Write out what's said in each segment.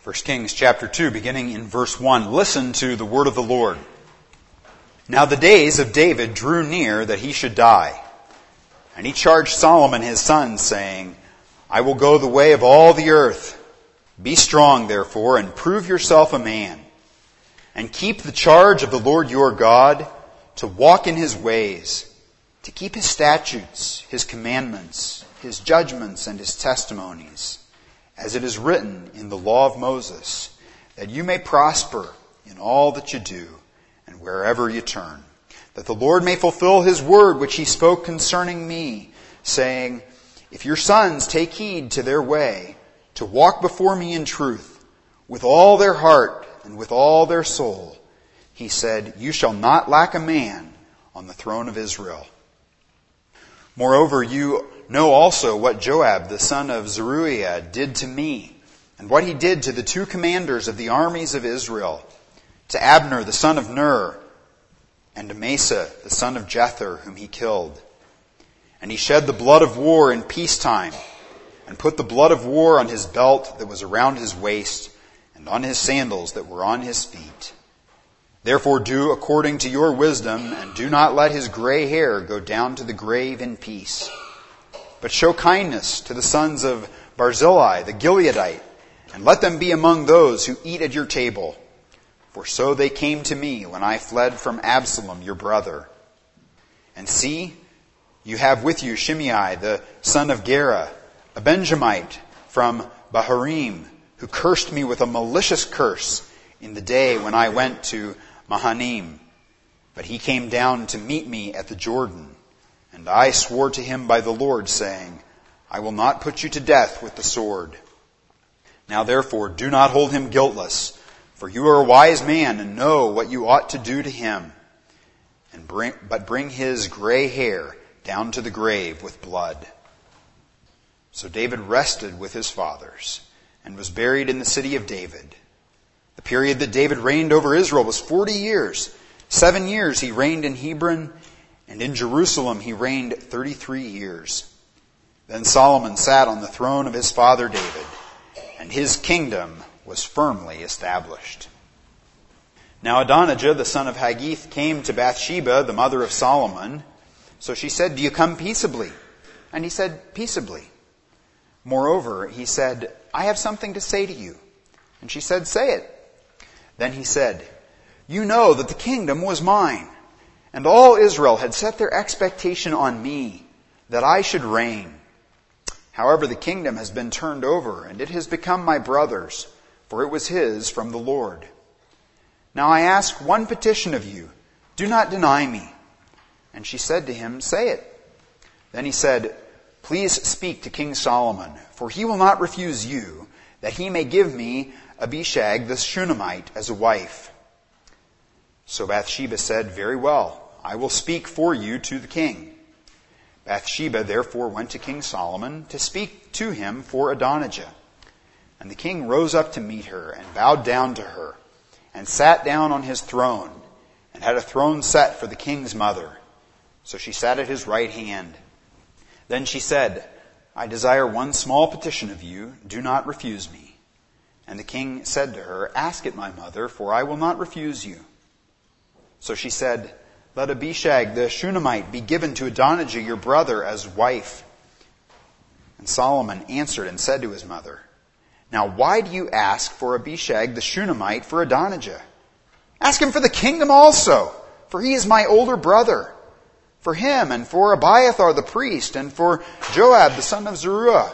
1 Kings chapter 2, beginning in verse 1. Listen to the word of the Lord. Now the days of David drew near that he should die. And he charged Solomon his son, saying, I will go the way of all the earth. Be strong, therefore, and prove yourself a man. And keep the charge of the Lord your God, to walk in his ways, to keep his statutes, his commandments, his judgments, and his testimonies, as it is written in the law of Moses, that you may prosper in all that you do and wherever you turn, that the Lord may fulfill his word which he spoke concerning me, saying, if your sons take heed to their way, to walk before me in truth, with all their heart and with all their soul, he said, you shall not lack a man on the throne of Israel. Moreover, you know also what Joab the son of Zeruiah did to me, and what he did to the two commanders of the armies of Israel, to Abner the son of Ner, and Amasa the son of Jether, whom he killed. And he shed the blood of war in peacetime, and put the blood of war on his belt that was around his waist, and on his sandals that were on his feet. Therefore do according to your wisdom, and do not let his gray hair go down to the grave in peace. But show kindness to the sons of Barzillai the Gileadite, and let them be among those who eat at your table. For so they came to me when I fled from Absalom your brother. And see, you have with you Shimei the son of Gera, a Benjamite from Baharim, who cursed me with a malicious curse in the day when I went to Mahanaim. But he came down to meet me at the Jordan. And I swore to him by the Lord, saying, I will not put you to death with the sword. Now therefore do not hold him guiltless, for you are a wise man and know what you ought to do to him. But bring his gray hair down to the grave with blood. So David rested with his fathers and was buried in the city of David. The period that David reigned over Israel was 40 years. 7 years he reigned in Hebron, and in Jerusalem he reigned 33 years. Then Solomon sat on the throne of his father David, and his kingdom was firmly established. Now Adonijah, the son of Haggith, came to Bathsheba, the mother of Solomon. So she said, do you come peaceably? And he said, peaceably. Moreover, he said, I have something to say to you. And she said, say it. Then he said, you know that the kingdom was mine, and all Israel had set their expectation on me, that I should reign. However, the kingdom has been turned over, and it has become my brother's, for it was his from the Lord. Now I ask one petition of you, do not deny me. And she said to him, say it. Then he said, please speak to King Solomon, for he will not refuse you, that he may give me Abishag the Shunammite as a wife. So Bathsheba said, very well, I will speak for you to the king. Bathsheba therefore went to King Solomon to speak to him for Adonijah. And the king rose up to meet her and bowed down to her and sat down on his throne and had a throne set for the king's mother. So she sat at his right hand. Then she said, I desire one small petition of you. Do not refuse me. And the king said to her, ask it, my mother, for I will not refuse you. So she said, let Abishag the Shunammite be given to Adonijah your brother as wife. And Solomon answered and said to his mother, now why do you ask for Abishag the Shunammite for Adonijah? Ask him for the kingdom also, for he is my older brother. For him and for Abiathar the priest and for Joab the son of Zeruiah.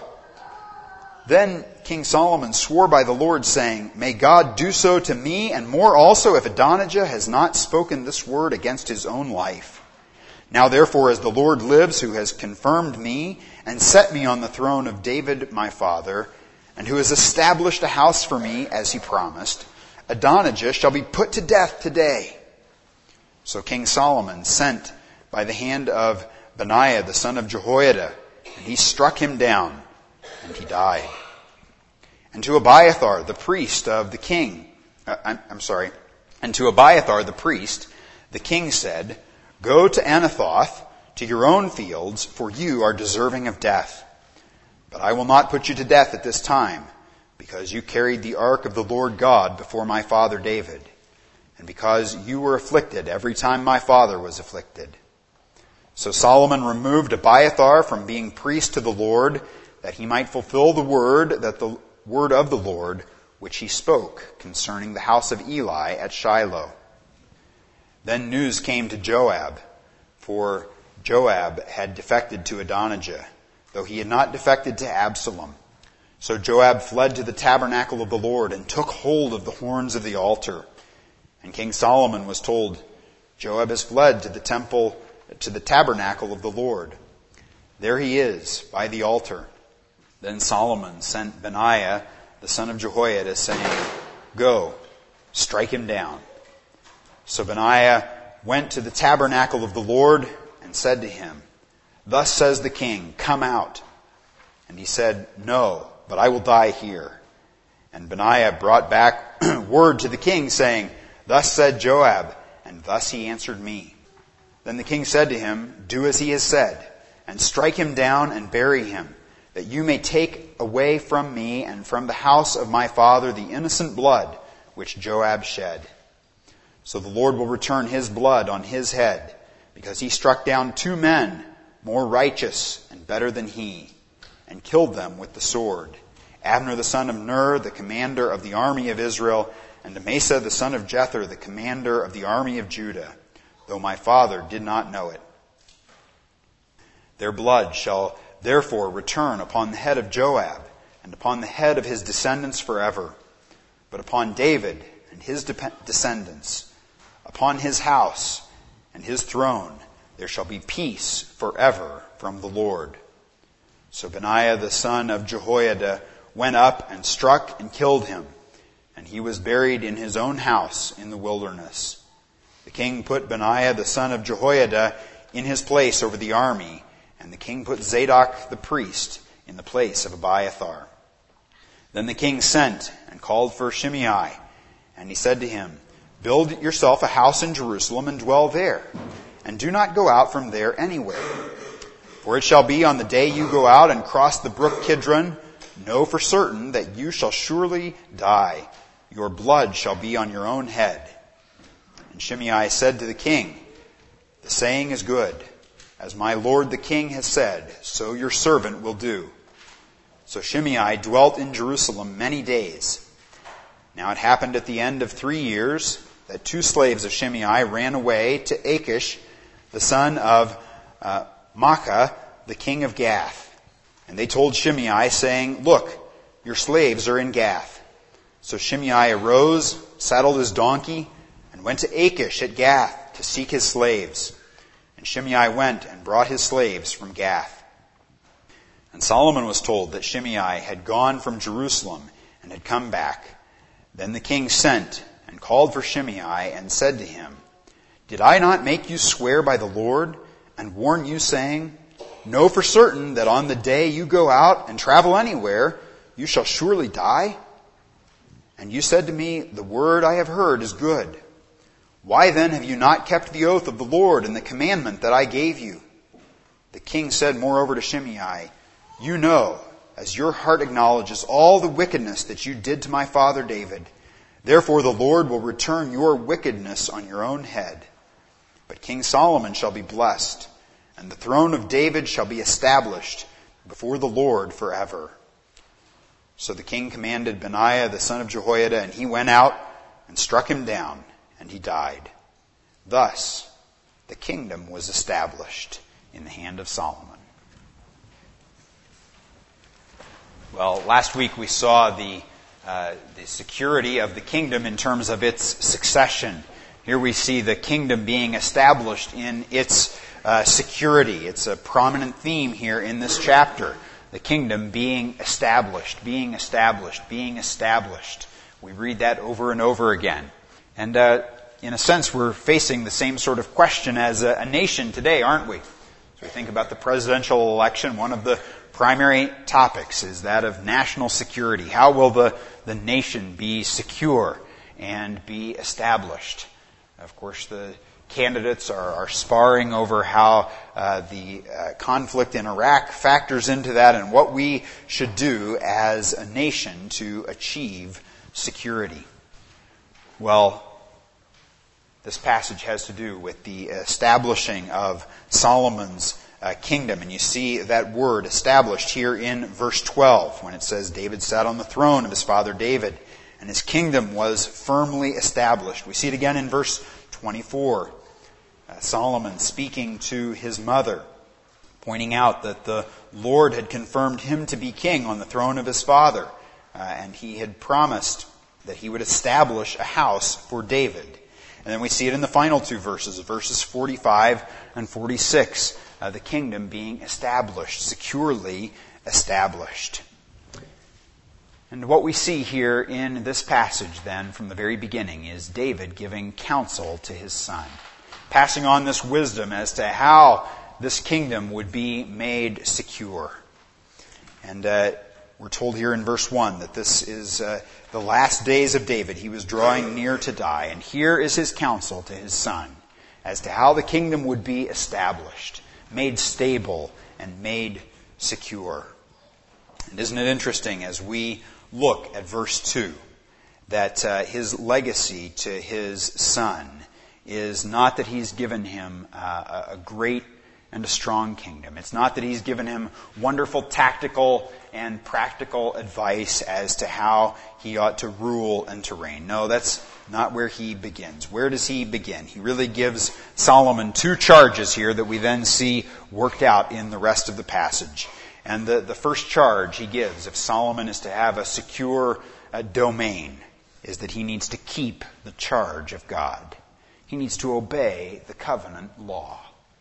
Then King Solomon swore by the Lord, saying, may God do so to me and more also if Adonijah has not spoken this word against his own life. Now therefore, as the Lord lives, who has confirmed me and set me on the throne of David my father, and who has established a house for me as he promised, Adonijah shall be put to death today. So King Solomon sent by the hand of Benaiah the son of Jehoiada, and he struck him down, and he died. And to Abiathar the priest of the king, and to Abiathar the priest, the king said, go to Anathoth, to your own fields, for you are deserving of death. But I will not put you to death at this time, because you carried the ark of the Lord God before my father David, and because you were afflicted every time my father was afflicted. So Solomon removed Abiathar from being priest to the Lord, that he might fulfill the word of the Lord, which he spoke concerning the house of Eli at Shiloh. Then news came to Joab, for Joab had defected to Adonijah, though he had not defected to Absalom. So Joab fled to the tabernacle of the Lord and took hold of the horns of the altar. And King Solomon was told, Joab has fled to the tabernacle of the Lord. There he is, by the altar. Then Solomon sent Benaiah, the son of Jehoiada, saying, Go, strike him down. So Benaiah went to the tabernacle of the Lord and said to him, Thus says the king, come out. And he said, No, but I will die here. And Benaiah brought back word to the king, saying, Thus said Joab, and thus he answered me. Then the king said to him, Do as he has said, and strike him down and bury him, that you may take away from me and from the house of my father the innocent blood which Joab shed. So the Lord will return his blood on his head, because he struck down 2 men more righteous and better than he, and killed them with the sword, Abner the son of Ner, the commander of the army of Israel, and Amasa the son of Jether, the commander of the army of Judah, though my father did not know it. Their blood shall therefore return upon the head of Joab, and upon the head of his descendants forever, but upon David and his descendants, upon his house and his throne, there shall be peace forever from the Lord. So Benaiah the son of Jehoiada went up and struck and killed him, and he was buried in his own house in the wilderness. The king put Benaiah the son of Jehoiada in his place over the army, and the king put Zadok the priest in the place of Abiathar. Then the king sent and called for Shimei, and he said to him, Build yourself a house in Jerusalem and dwell there, and do not go out from there anywhere. For it shall be on the day you go out and cross the brook Kidron, know for certain that you shall surely die. Your blood shall be on your own head. And Shimei said to the king, The saying is good. As my lord the king has said, so your servant will do. So Shimei dwelt in Jerusalem many days. Now it happened at the end of 3 years that 2 slaves of Shimei ran away to Achish, the son of Maacah, the king of Gath. And they told Shimei, saying, Look, your slaves are in Gath. So Shimei arose, saddled his donkey, and went to Achish at Gath to seek his slaves. And Shimei went and brought his slaves from Gath. And Solomon was told that Shimei had gone from Jerusalem and had come back. Then the king sent and called for Shimei and said to him, Did I not make you swear by the Lord and warn you, saying, Know for certain that on the day you go out and travel anywhere, you shall surely die? And you said to me, The word I have heard is good. Why then have you not kept the oath of the Lord and the commandment that I gave you? The king said moreover to Shimei, You know, as your heart acknowledges all the wickedness that you did to my father David, therefore the Lord will return your wickedness on your own head. But King Solomon shall be blessed, and the throne of David shall be established before the Lord forever. So the king commanded Benaiah the son of Jehoiada, and he went out and struck him down, and he died. Thus the kingdom was established in the hand of Solomon. Well, last week we saw the security of the kingdom in terms of its succession. Here we see the kingdom being established in its security. It's a prominent theme here in this chapter. The kingdom being established, being established, being established. We read that over and over again. And in a sense, we're facing the same sort of question as a nation today, aren't we? So we think about the presidential election. One of the primary topics is that of national security. How will the nation be secure and be established? Of course, the candidates are sparring over how the conflict in Iraq factors into that and what we should do as a nation to achieve security. Well, this passage has to do with the establishing of Solomon's kingdom. And you see that word established here in verse 12 when it says David sat on the throne of his father David and his kingdom was firmly established. We see it again in verse 24. Solomon speaking to his mother, pointing out that the Lord had confirmed him to be king on the throne of his father, and he had promised that he would establish a house for David. And then we see it in the final two verses, verses 45 and 46, the kingdom being established, securely established. And what we see here in this passage then from the very beginning is David giving counsel to his son, passing on this wisdom as to how this kingdom would be made secure. And we're told here in verse 1 that this is the last days of David. He was drawing near to die. And here is his counsel to his son as to how the kingdom would be established, made stable, and made secure. And isn't it interesting as we look at verse 2 that his legacy to his son is not that he's given him a great and a strong kingdom. It's not that he's given him wonderful tactical and practical advice as to how he ought to rule and to reign. No, that's not where he begins. Where does he begin? He really gives Solomon two charges here that we then see worked out in the rest of the passage. And the first charge he gives, if Solomon is to have a secure domain, is that he needs to keep the charge of God. He needs to obey the covenant law.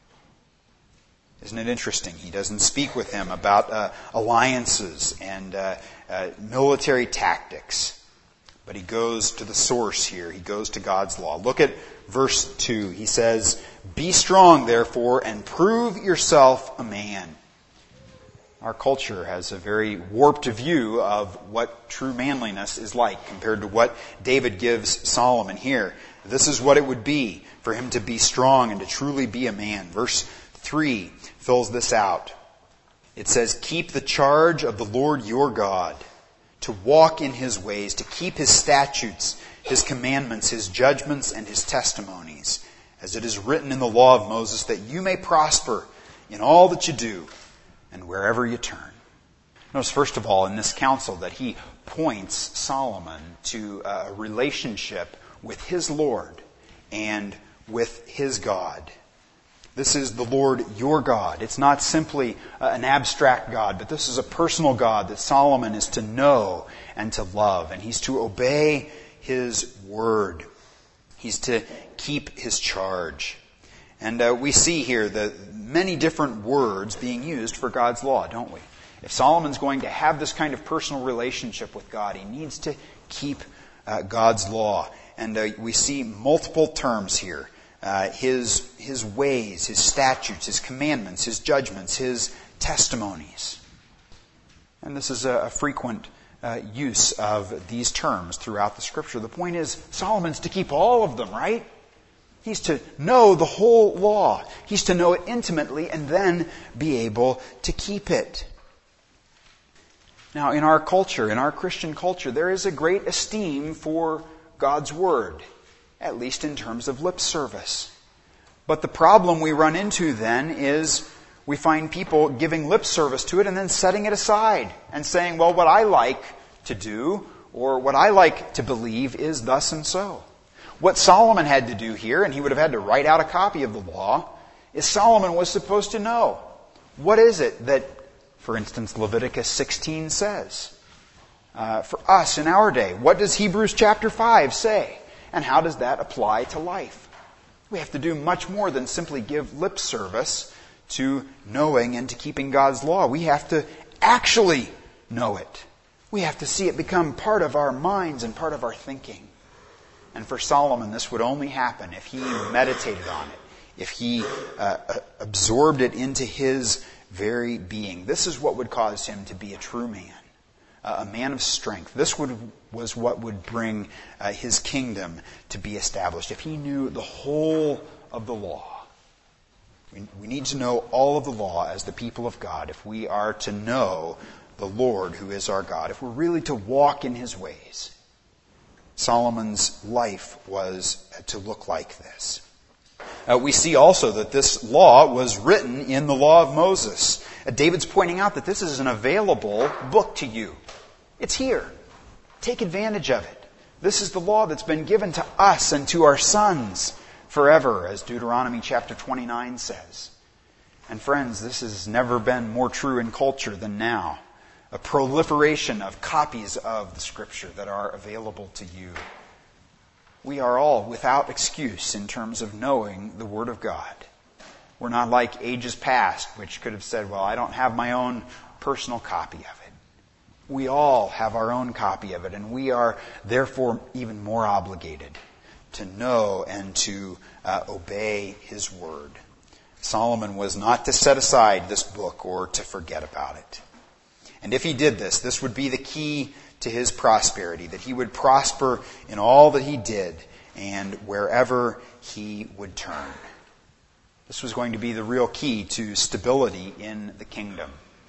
Isn't it interesting? He doesn't speak with him about alliances and military tactics, but he goes to the source here. He goes to God's law. Look at verse 2. He says, "Be strong, therefore, and prove yourself a man." Our culture has a very warped view of what true manliness is like compared to what David gives Solomon here. This is what it would be for him to be strong and to truly be a man. Verse 3 fills this out. It says, "Keep the charge of the Lord your God, to walk in his ways, to keep his statutes, his commandments, his judgments, and his testimonies, as it is written in the law of Moses, that you may prosper in all that you do and wherever you turn." Notice, first of all, in this counsel that he points Solomon to a relationship with his Lord and with his God. This is the Lord your God. It's not simply an abstract God, but this is a personal God that Solomon is to know and to love. And he's to obey his word. He's to keep his charge. And we see here the many different words being used for God's law, don't we? If Solomon's going to have this kind of personal relationship with God, he needs to keep God's law. And we see multiple terms here. His ways, his statutes, his commandments, his judgments, his testimonies. And this is a frequent use of these terms throughout the Scripture. The point is, Solomon's to keep all of them, right? He's to know the whole law. He's to know it intimately and then be able to keep it. Now, in our culture, in our Christian culture, there is a great esteem for God's Word, at least in terms of lip service. But the problem we run into then is we find people giving lip service to it and then setting it aside and saying, well, what I like to do or what I like to believe is thus and so. What Solomon had to do here, and he would have had to write out a copy of the law, is Solomon was supposed to know. What is it that, for instance, Leviticus 16 says? For us in our day, what does Hebrews chapter 5 say? And how does that apply to life? We have to do much more than simply give lip service to knowing and to keeping God's law. We have to actually know it. We have to see it become part of our minds and part of our thinking. And for Solomon, this would only happen if he meditated on it, if he absorbed it into his very being. This is what would cause him to be a true man, a man of strength. This was what would bring his kingdom to be established. If he knew the whole of the law. We need to know all of the law as the people of God if we are to know the Lord who is our God, if we're really to walk in His ways. Solomon's life was to look like this. We see also that this law was written in the law of Moses. David's pointing out that this is an available book to you. It's here. Take advantage of it. This is the law that's been given to us and to our sons forever, as Deuteronomy chapter 29 says. And friends, this has never been more true in culture than now. A proliferation of copies of the Scripture that are available to you. We are all without excuse in terms of knowing the Word of God. We're not like ages past, which could have said, well, I don't have my own personal copy of it. We all have our own copy of it, and we are therefore even more obligated to know and to obey His Word. Solomon was not to set aside this book or to forget about it. And if he did this, this would be the key to his prosperity, that he would prosper in all that he did and wherever he would turn. This was going to be the real key to stability in the kingdom.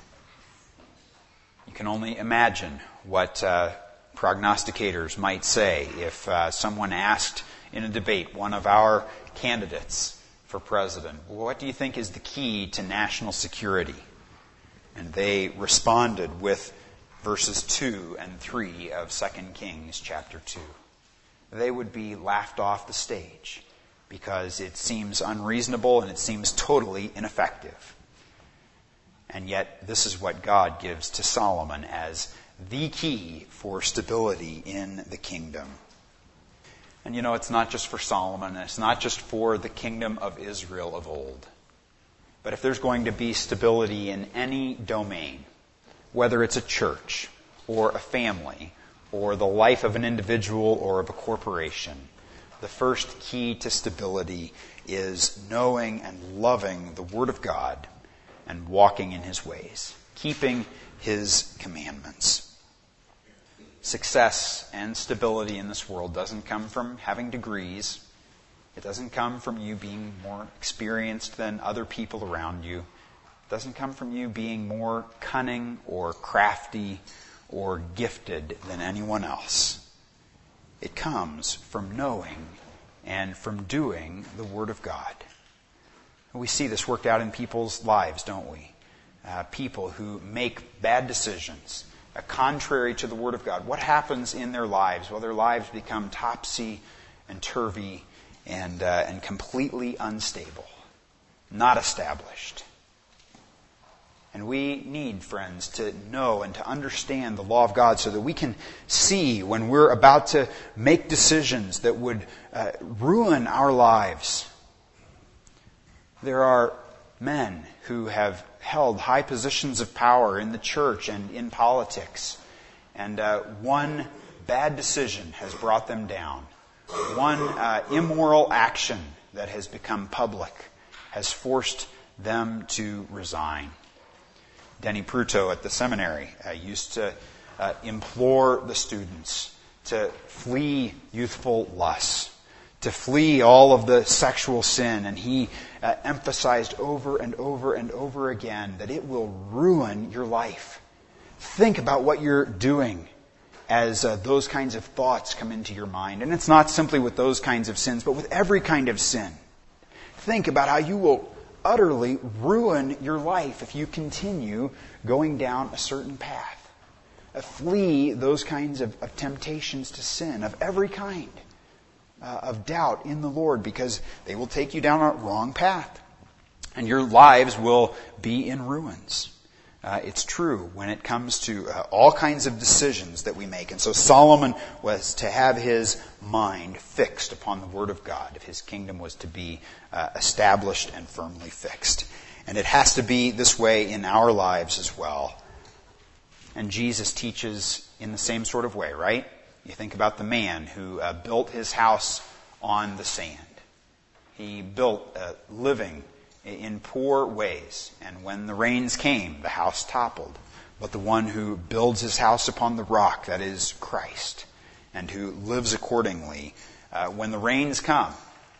You can only imagine what prognosticators might say if someone asked in a debate one of our candidates for president, well, what do you think is the key to national security? And they responded with verses 2 and 3 of 2 Kings chapter 2. They would be laughed off the stage because it seems unreasonable and it seems totally ineffective. And yet this is what God gives to Solomon as the key for stability in the kingdom. And it's not just for Solomon, it's not just for the kingdom of Israel of old. But if there's going to be stability in any domain, whether it's a church or a family or the life of an individual or of a corporation, the first key to stability is knowing and loving the Word of God and walking in His ways, keeping His commandments. Success and stability in this world doesn't come from having degrees. It doesn't come from you being more experienced than other people around you. It doesn't come from you being more cunning or crafty or gifted than anyone else. It comes from knowing and from doing the Word of God. We see this worked out in people's lives, don't we? People who make bad decisions contrary to the Word of God. What happens in their lives? Well, their lives become topsy and turvy and completely unstable, not established. And we need, friends, to know and to understand the law of God so that we can see when we're about to make decisions that would ruin our lives. There are men who have held high positions of power in the church and in politics, and one bad decision has brought them down. One immoral action that has become public has forced them to resign. Denny Pruto at the seminary used to implore the students to flee youthful lusts, to flee all of the sexual sin, and he emphasized over and over and over again that it will ruin your life. Think about what you're doing as those kinds of thoughts come into your mind. And it's not simply with those kinds of sins, but with every kind of sin. Think about how you will utterly ruin your life if you continue going down a certain path. Flee those kinds of temptations to sin of every kind, of doubt in the Lord, because they will take you down a wrong path. And your lives will be in ruins. It's true when it comes to all kinds of decisions that we make. And so Solomon was to have his mind fixed upon the Word of God if his kingdom was to be established and firmly fixed. And it has to be this way in our lives as well. And Jesus teaches in the same sort of way, right? You think about the man who built his house on the sand. He built living in poor ways, and when the rains came, the house toppled. But the one who builds his house upon the rock, that is Christ, and who lives accordingly, when the rains come,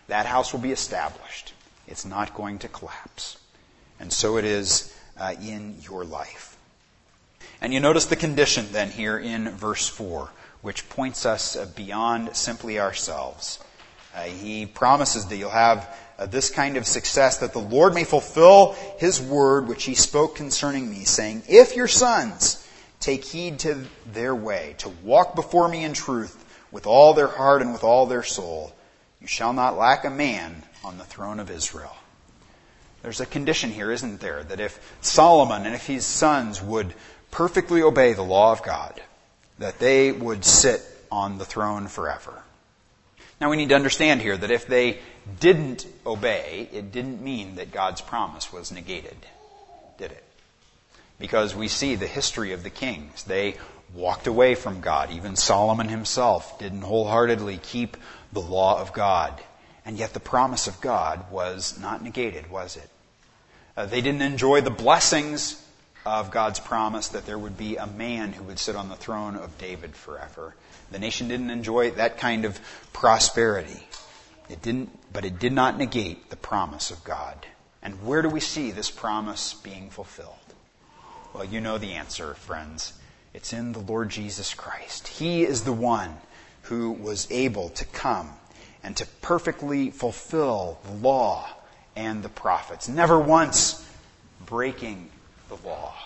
that house will be established. It's not going to collapse. And so it is in your life. And you notice the condition then here in verse 4, which points us beyond simply ourselves. He promises that you'll have this kind of success, that the Lord may fulfill His word which He spoke concerning me, saying, if your sons take heed to their way, to walk before me in truth with all their heart and with all their soul, you shall not lack a man on the throne of Israel. There's a condition here, isn't there, that if Solomon and if his sons would perfectly obey the law of God, that they would sit on the throne forever. Now we need to understand here that if they didn't obey, it didn't mean that God's promise was negated, did it? Because we see the history of the kings. They walked away from God. Even Solomon himself didn't wholeheartedly keep the law of God. And yet the promise of God was not negated, was it? They didn't enjoy the blessings of God's promise that there would be a man who would sit on the throne of David forever. The nation didn't enjoy that kind of prosperity. But it did not negate the promise of God. And where do we see this promise being fulfilled? Well, you know the answer, friends. It's in the Lord Jesus Christ. He is the one who was able to come and to perfectly fulfill the law and the prophets, never once breaking the law.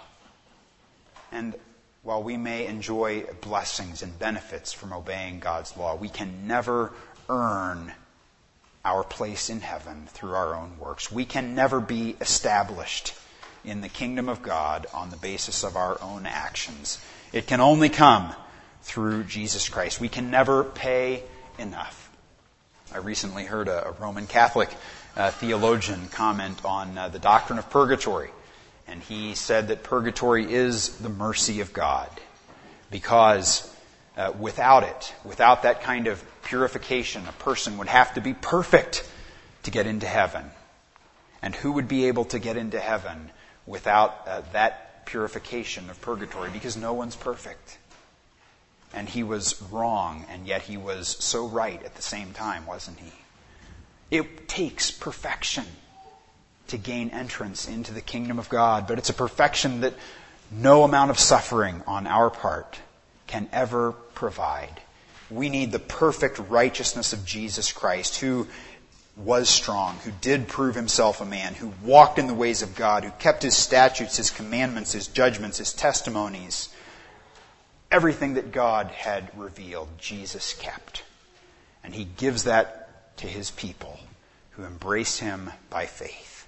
And while we may enjoy blessings and benefits from obeying God's law, we can never earn our place in heaven through our own works. We can never be established in the kingdom of God on the basis of our own actions. It can only come through Jesus Christ. We can never pay enough. I recently heard a Roman Catholic theologian comment on the doctrine of purgatory. And he said that purgatory is the mercy of God. Because without it, without that kind of purification, a person would have to be perfect to get into heaven. And who would be able to get into heaven without that purification of purgatory? Because no one's perfect. And he was wrong, and yet he was so right at the same time, wasn't he? It takes perfection to gain entrance into the kingdom of God, but it's a perfection that no amount of suffering on our part can ever provide. We need the perfect righteousness of Jesus Christ, who was strong, who did prove himself a man, who walked in the ways of God, who kept his statutes, his commandments, his judgments, his testimonies. Everything that God had revealed, Jesus kept. And he gives that to his people who embrace him by faith.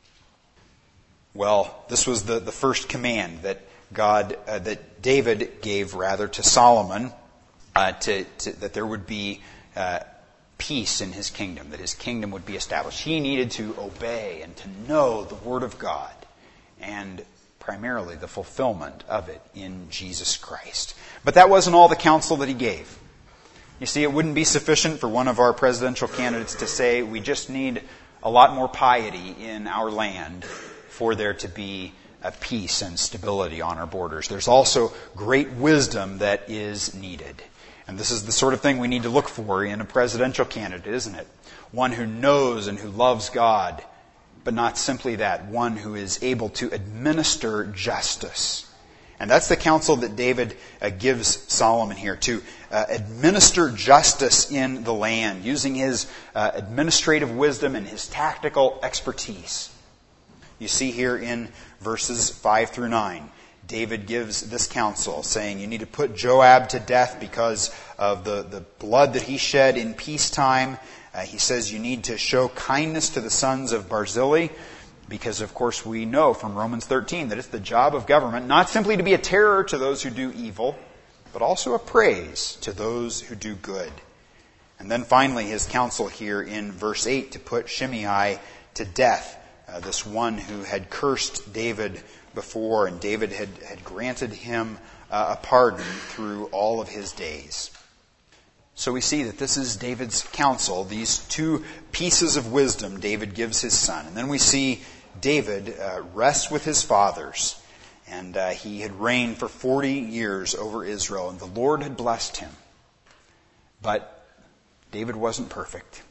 Well, this was the first command that that David gave to Solomon, that there would be peace in his kingdom, that his kingdom would be established. He needed to obey and to know the Word of God, and primarily the fulfillment of it in Jesus Christ. But that wasn't all the counsel that he gave. You see, it wouldn't be sufficient for one of our presidential candidates to say, we just need a lot more piety in our land for there to be a peace and stability on our borders. There's also great wisdom that is needed. And this is the sort of thing we need to look for in a presidential candidate, isn't it? One who knows and who loves God, but not simply that, one who is able to administer justice. And that's the counsel that David gives Solomon here, to administer justice in the land, using his administrative wisdom and his tactical expertise. You see here in verses 5 through 9, David gives this counsel, saying you need to put Joab to death because of the blood that he shed in peacetime. He says you need to show kindness to the sons of Barzillai, because, of course, we know from Romans 13 that it's the job of government not simply to be a terror to those who do evil, but also a praise to those who do good. And then finally, his counsel here in verse 8 to put Shimei to death, this one who had cursed David before, and David had granted him a pardon through all of his days. So we see that this is David's counsel, these two pieces of wisdom David gives his son. And then we see David rests with his fathers, and he had reigned for 40 years over Israel, and the Lord had blessed him. But David wasn't perfect.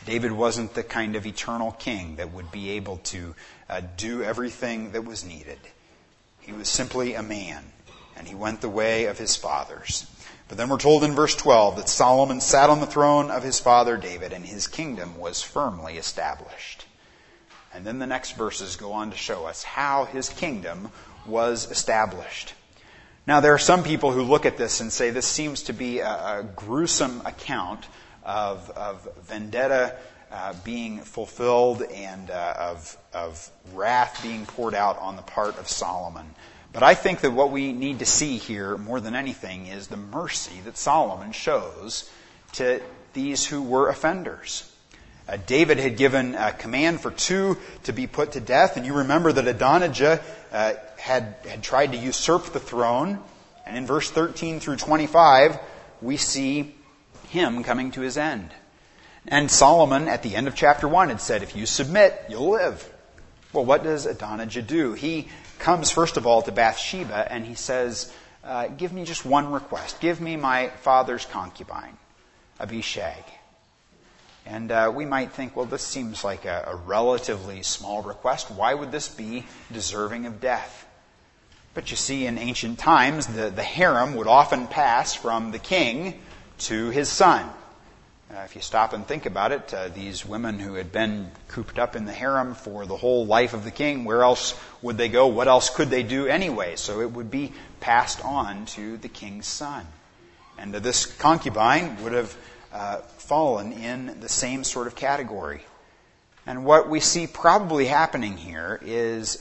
David wasn't the kind of eternal king that would be able to do everything that was needed. He was simply a man, and he went the way of his fathers. But then we're told in verse 12 that Solomon sat on the throne of his father David, and his kingdom was firmly established. And then the next verses go on to show us how his kingdom was established. Now, there are some people who look at this and say this seems to be a gruesome account of vendetta being fulfilled and of wrath being poured out on the part of Solomon. But I think that what we need to see here more than anything is the mercy that Solomon shows to these who were offenders. David had given a command for 2 to be put to death, and you remember that Adonijah had tried to usurp the throne. And in verse 13 through 25, we see him coming to his end. And Solomon, at the end of chapter 1, had said, if you submit, you'll live. Well, what does Adonijah do? He comes, first of all, to Bathsheba, and he says, give me just one request. Give me my father's concubine, Abishag. And we might think, well, this seems like a relatively small request. Why would this be deserving of death? But you see, in ancient times, the harem would often pass from the king to his son. If you stop and think about it, these women who had been cooped up in the harem for the whole life of the king, where else would they go? What else could they do anyway? So it would be passed on to the king's son. And this concubine would have fallen in the same sort of category. And what we see probably happening here is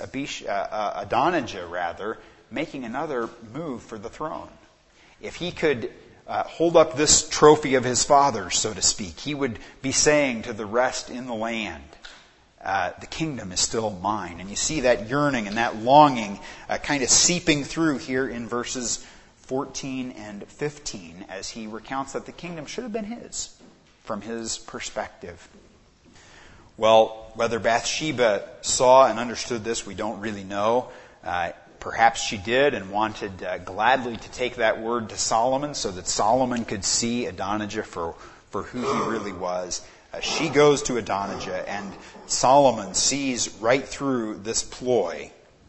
Adonijah, making another move for the throne. If he could hold up this trophy of his father, so to speak, he would be saying to the rest in the land, the kingdom is still mine. And you see that yearning and that longing kind of seeping through here in verses 14 and 15 as he recounts that the kingdom should have been his from his perspective. Well, whether Bathsheba saw and understood this, we don't really know. Perhaps she did and wanted gladly to take that word to Solomon so that Solomon could see Adonijah for who he really was. She goes to Adonijah, and Solomon sees right through this ploy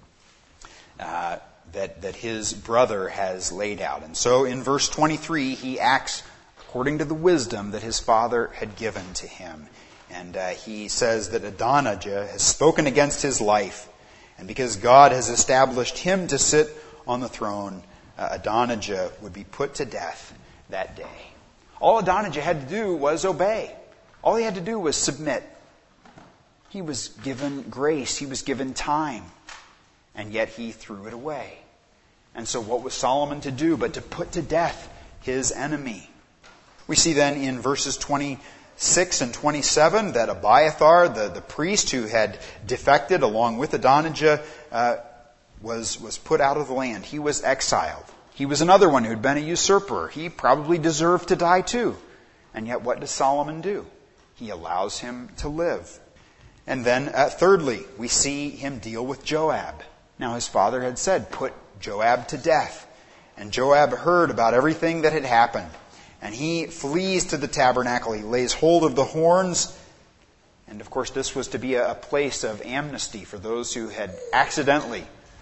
that his brother has laid out. And so in verse 23, he acts according to the wisdom that his father had given to him. And he says that Adonijah has spoken against his life, and because God has established him to sit on the throne, Adonijah would be put to death that day. All Adonijah had to do was obey. All he had to do was submit. He was given grace. He was given time. And yet he threw it away. And so what was Solomon to do but to put to death his enemy? We see then in verses 26 and 27 that Abiathar, the priest who had defected along with Adonijah, was put out of the land. He was exiled. He was another one who had been a usurper. He probably deserved to die too. And yet what does Solomon do? He allows him to live. And then thirdly, we see him deal with Joab. Now his father had said, put Joab to death. And Joab heard about everything that had happened. And he flees to the tabernacle. He lays hold of the horns. And of course, this was to be a place of amnesty for those who had accidentally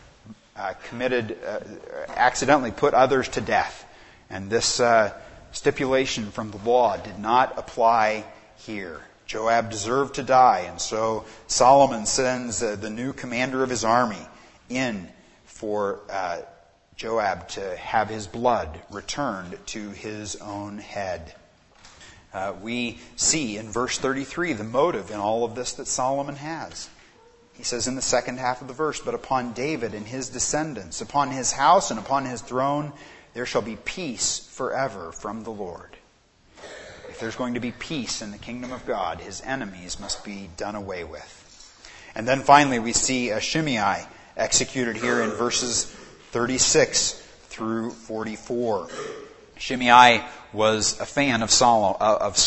put others to death. And this stipulation from the law did not apply here. Joab deserved to die. And so Solomon sends the new commander of his army in for Joab to have his blood returned to his own head. We see in verse 33 the motive in all of this that Solomon has. He says in the second half of the verse, but upon David and his descendants, upon his house and upon his throne, there shall be peace forever from the Lord. If there's going to be peace in the kingdom of God, his enemies must be done away with. And then finally we see Shimei executed here in verses 36 through 44. Shimei was a fan of Saul.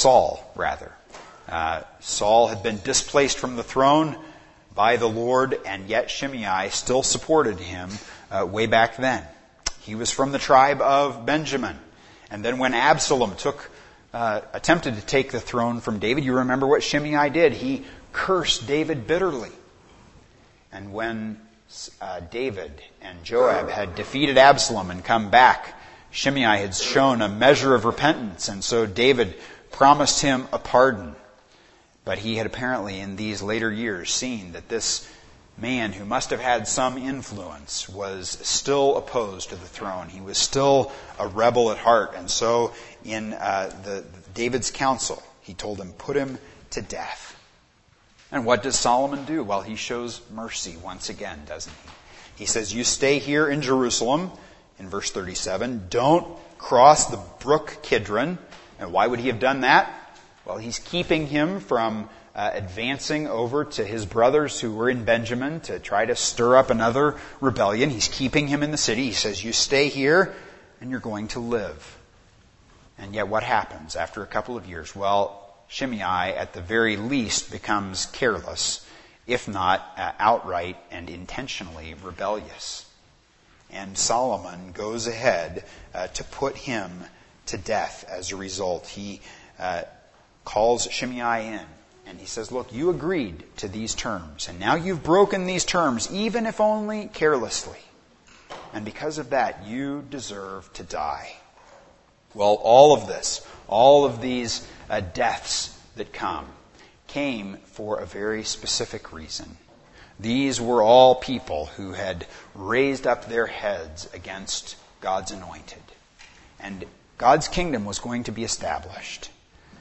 Saul had been displaced from the throne by the Lord, and yet Shimei still supported him way back then. He was from the tribe of Benjamin. And then when Absalom took attempted to take the throne from David, you remember what Shimei did. He cursed David bitterly. And when David and Joab had defeated Absalom and come back, Shimei had shown a measure of repentance, and so David promised him a pardon. But he had apparently, in these later years, seen that this man who must have had some influence was still opposed to the throne. He was still a rebel at heart. And so in David's counsel, he told him, put him to death. And what does Solomon do? Well, he shows mercy once again, doesn't he? He says, you stay here in Jerusalem, in verse 37. Don't cross the brook Kidron. And why would he have done that? Well, he's keeping him from advancing over to his brothers who were in Benjamin to try to stir up another rebellion. He's keeping him in the city. He says, you stay here and you're going to live. And yet what happens after a couple of years? Well, Shimei, at the very least, becomes careless, if not outright and intentionally rebellious. And Solomon goes ahead to put him to death as a result. He calls Shimei in. And he says, look, you agreed to these terms, and now you've broken these terms, even if only carelessly. And because of that, you deserve to die. Well, all of this, all of these deaths that came for a very specific reason. These were all people who had raised up their heads against God's anointed. And God's kingdom was going to be established.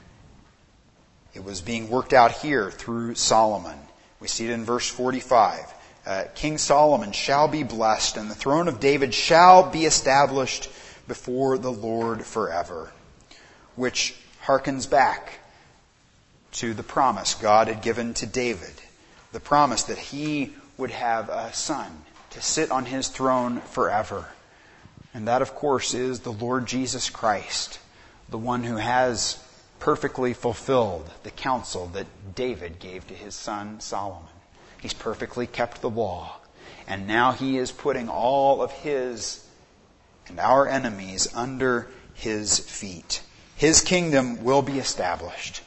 It was being worked out here through Solomon. We see it in verse 45. King Solomon shall be blessed, and the throne of David shall be established before the Lord forever. Which harkens back to the promise God had given to David. The promise that he would have a son to sit on his throne forever. And that, of course, is the Lord Jesus Christ, the one who has perfectly fulfilled the counsel that David gave to his son Solomon. He's perfectly kept the law. And now he is putting all of his and our enemies under his feet. His kingdom will be established.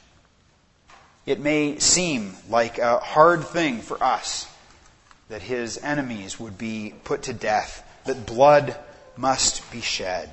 It may seem like a hard thing for us that his enemies would be put to death, that blood must be shed.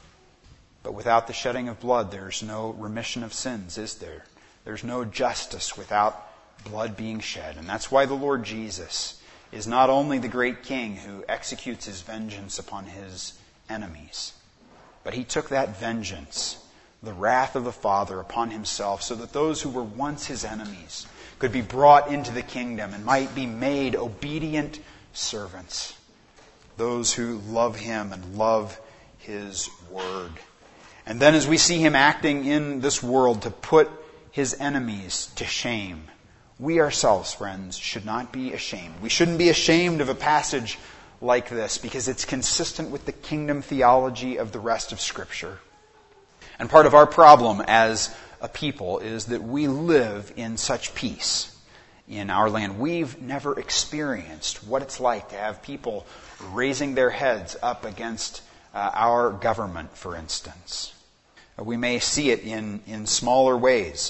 But without the shedding of blood, there's no remission of sins, is there? There's no justice without blood being shed. And that's why the Lord Jesus is not only the great king who executes his vengeance upon his enemies, but he took that vengeance, the wrath of the Father, upon himself so that those who were once his enemies could be brought into the kingdom and might be made obedient servants. Those who love him and love his word. And then as we see him acting in this world to put his enemies to shame, we ourselves, friends, should not be ashamed. We shouldn't be ashamed of a passage like this because it's consistent with the kingdom theology of the rest of Scripture. And part of our problem as a people is that we live in such peace in our land. We've never experienced what it's like to have people raising their heads up against our government, for instance. We may see it in smaller ways.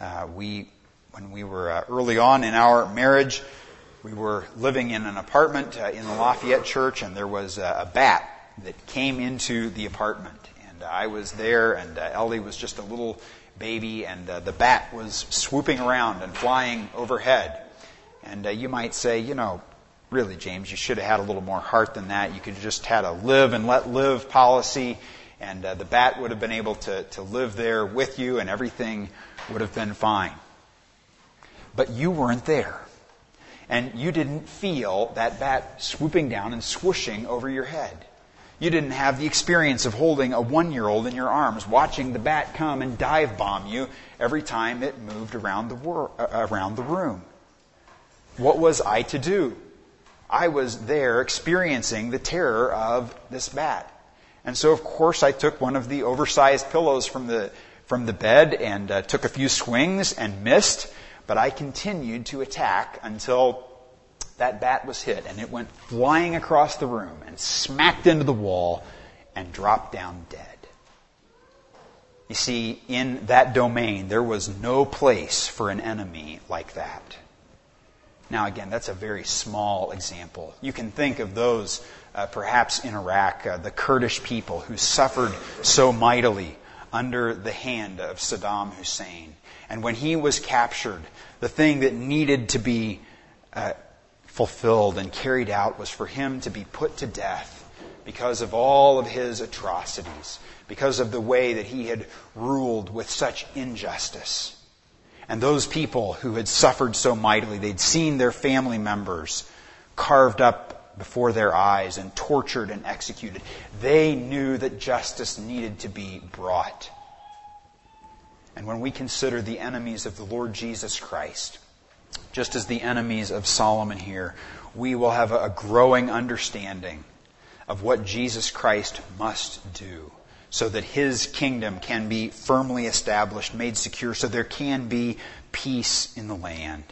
When we were early on in our marriage, we were living in an apartment in the Lafayette Church, and there was a bat that came into the apartment. And I was there, and Ellie was just a little baby, and the bat was swooping around and flying overhead. And you might say, really, James, you should have had a little more heart than that. You could have just had a live and let live policy, and the bat would have been able to live there with you, and everything would have been fine. But you weren't there. And you didn't feel that bat swooping down and swooshing over your head. You didn't have the experience of holding a 1-year-old in your arms, watching the bat come and dive bomb you every time it moved around the room. What was I to do? I was there experiencing the terror of this bat. And so, of course, I took one of the oversized pillows from the bed and took a few swings and missed. But I continued to attack until that bat was hit, and it went flying across the room and smacked into the wall and dropped down dead. You see, in that domain, there was no place for an enemy like that. Now, again, that's a very small example. You can think of those, perhaps in Iraq, the Kurdish people who suffered so mightily under the hand of Saddam Hussein. And when he was captured, the thing that needed to be fulfilled and carried out was for him to be put to death because of all of his atrocities, because of the way that he had ruled with such injustice. And those people who had suffered so mightily, they'd seen their family members carved up before their eyes and tortured and executed. They knew that justice needed to be brought. And when we consider the enemies of the Lord Jesus Christ, just as the enemies of Solomon here, we will have a growing understanding of what Jesus Christ must do so that His kingdom can be firmly established, made secure, so there can be peace in the land.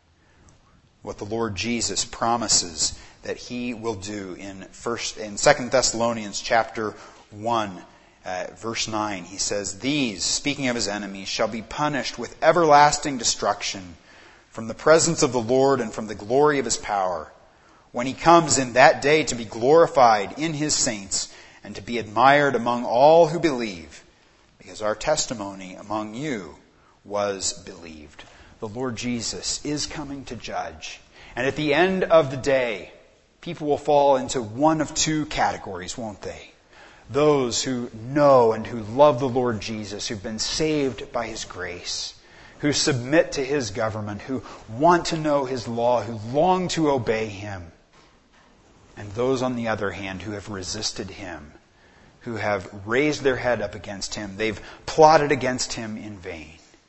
What the Lord Jesus promises that He will do in 2 Thessalonians chapter 1, verse 9, he says, "These," speaking of His enemies, "shall be punished with everlasting destruction from the presence of the Lord and from the glory of His power, when He comes in that day to be glorified in His saints and to be admired among all who believe, because our testimony among you was believed." The Lord Jesus is coming to judge. And at the end of the day, people will fall into one of two categories, won't they? Those who know and who love the Lord Jesus, who've been saved by His grace, who submit to His government, who want to know His law, who long to obey Him. And those, on the other hand, who have resisted Him, who have raised their head up against Him. They've plotted against Him in vain.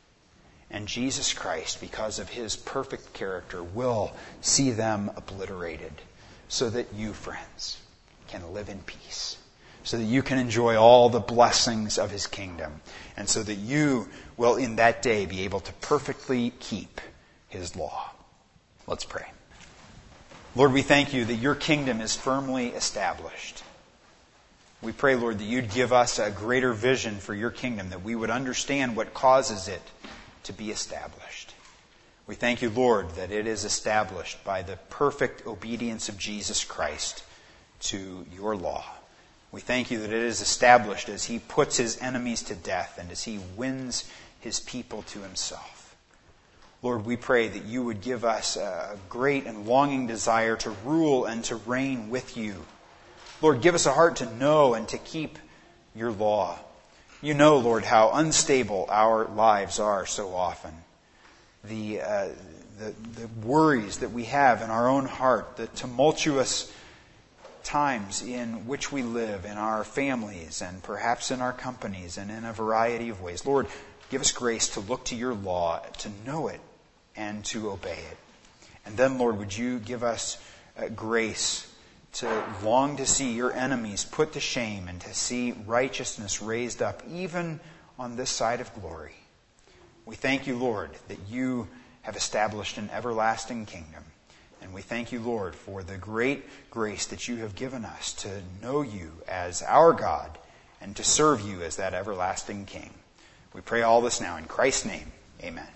And Jesus Christ, because of His perfect character, will see them obliterated so that you, friends, can live in peace, so that you can enjoy all the blessings of His kingdom, and so that you will in that day be able to perfectly keep His law. Let's pray. Lord, we thank You that Your kingdom is firmly established. We pray, Lord, that You'd give us a greater vision for Your kingdom, that we would understand what causes it to be established. We thank You, Lord, that it is established by the perfect obedience of Jesus Christ to Your law. We thank You that it is established as He puts His enemies to death and as He wins His people to Himself. Lord, we pray that You would give us a great and longing desire to rule and to reign with You. Lord, give us a heart to know and to keep Your law. You know, Lord, how unstable our lives are so often. The worries that we have in our own heart, the tumultuous times in which we live in our families and perhaps in our companies and in a variety of ways. Lord, give us grace to look to Your law, to know it, and to obey it. And then, Lord, would You give us grace to long to see Your enemies put to shame and to see righteousness raised up even on this side of glory. We thank You, Lord, that You have established an everlasting kingdom. And we thank You, Lord, for the great grace that You have given us to know You as our God and to serve You as that everlasting King. We pray all this now in Christ's name. Amen.